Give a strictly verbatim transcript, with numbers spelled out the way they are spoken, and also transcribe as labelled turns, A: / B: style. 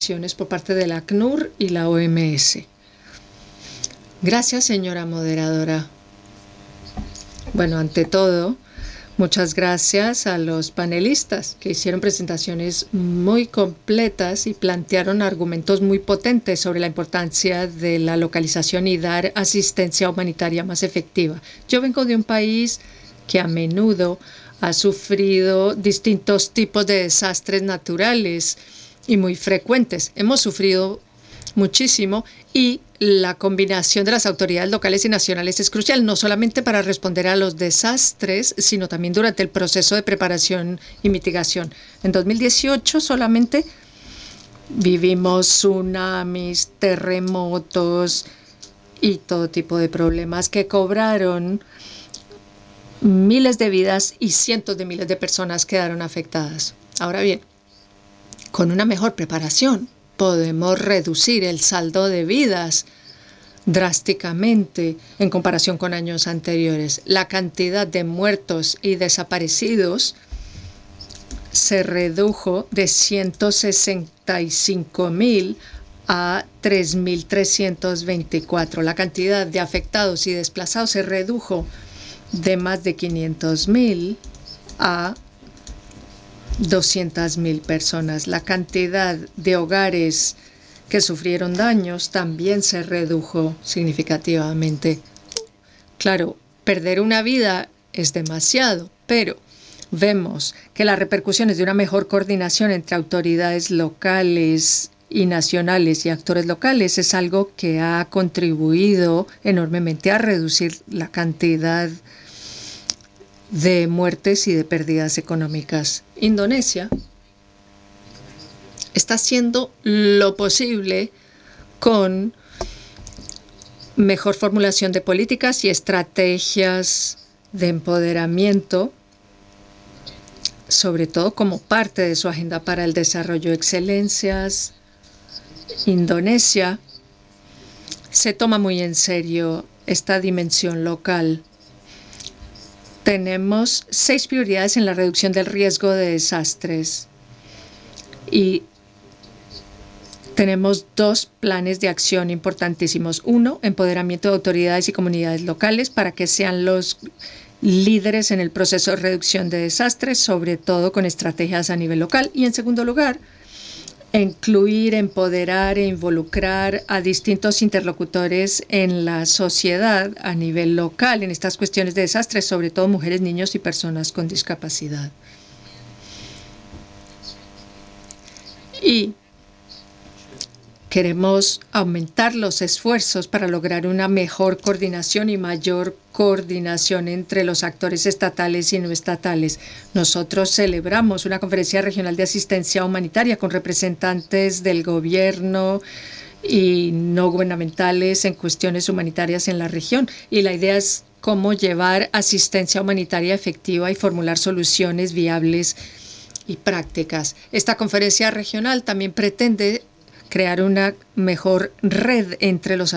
A: presentaciones por parte de la A C N U R y la O M S. Gracias, señora moderadora. Bueno, ante todo, muchas gracias a los panelistas que hicieron presentaciones muy completas y plantearon argumentos muy potentes sobre la importancia de la localización y dar asistencia humanitaria más efectiva. Yo vengo de un país que a menudo ha sufrido distintos tipos de desastres naturales y muy frecuentes. Hemos sufrido muchísimo y la combinación de las autoridades locales y nacionales es crucial, no solamente para responder a los desastres, sino también durante el proceso de preparación y mitigación. En dos mil dieciocho solamente vivimos tsunamis, terremotos y todo tipo de problemas que cobraron miles de vidas y cientos de miles de personas quedaron afectadas. Ahora bien, con una mejor preparación podemos reducir el saldo de vidas drásticamente en comparación con años anteriores. La cantidad de muertos y desaparecidos se redujo de ciento sesenta y cinco mil a tres mil trescientos veinticuatro. La cantidad de afectados y desplazados se redujo de más de quinientos mil a doscientas mil personas. La cantidad de hogares que sufrieron daños también se redujo significativamente. Claro, perder una vida es demasiado, pero vemos que las repercusiones de una mejor coordinación entre autoridades locales y nacionales y actores locales es algo que ha contribuido enormemente a reducir la cantidad de muertes y de pérdidas económicas. Indonesia está haciendo lo posible con mejor formulación de políticas y estrategias de empoderamiento, sobre todo como parte de su agenda para el desarrollo. Excelencias, Indonesia se toma muy en serio esta dimensión local. Tenemos seis prioridades en la reducción del riesgo de desastres y tenemos dos planes de acción importantísimos. Uno, empoderamiento de autoridades y comunidades locales para que sean los líderes en el proceso de reducción de desastres, sobre todo con estrategias a nivel local. Y en segundo lugar, incluir, empoderar e involucrar a distintos interlocutores en la sociedad a nivel local en estas cuestiones de desastres, sobre todo mujeres, niños y personas con discapacidad. Y queremos aumentar los esfuerzos para lograr una mejor coordinación y mayor coordinación entre los actores estatales y no estatales. Nosotros celebramos una conferencia regional de asistencia humanitaria con representantes del gobierno y no gubernamentales en cuestiones humanitarias en la región. Y la idea es cómo llevar asistencia humanitaria efectiva y formular soluciones viables y prácticas. Esta conferencia regional también pretende crear una mejor red entre los